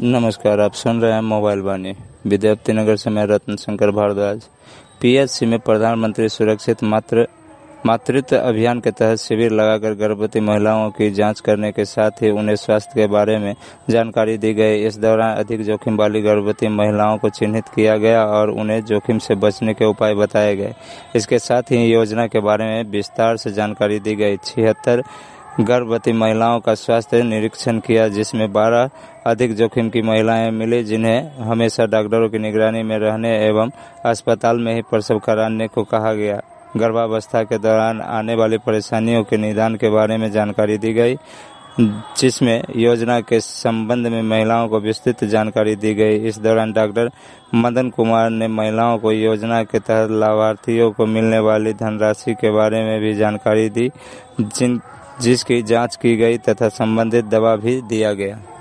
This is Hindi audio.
नमस्कार, आप सुन रहे हैं मोबाइल वाणी। विद्यार्थी नगर से मैं रत्न शंकर भारद्वाज। पीएचसी में प्रधानमंत्री सुरक्षित मातृत्व अभियान के तहत शिविर लगाकर गर्भवती महिलाओं की जांच करने के साथ ही उन्हें स्वास्थ्य के बारे में जानकारी दी गई। इस दौरान अधिक जोखिम वाली गर्भवती महिलाओं को चिन्हित किया गया और उन्हें जोखिम से बचने के उपाय बताए गए। इसके साथ ही योजना के बारे में विस्तार से जानकारी दी गई। 76 गर्भवती महिलाओं का स्वास्थ्य निरीक्षण किया, जिसमें 12 अधिक जोखिम की महिलाएं मिली, जिन्हें हमेशा डॉक्टरों की निगरानी में रहने एवं अस्पताल में ही प्रसव कराने को कहा गया। गर्भावस्था के दौरान आने वाली परेशानियों के निदान के बारे में जानकारी दी गई, जिसमें योजना के संबंध में महिलाओं को विस्तृत जानकारी दी गई। इस दौरान डॉक्टर मदन कुमार ने महिलाओं को योजना के तहत लाभार्थियों को मिलने वाली धनराशि के बारे में भी जानकारी दी, जिसकी जांच की गई तथा संबंधित दवा भी दिया गया।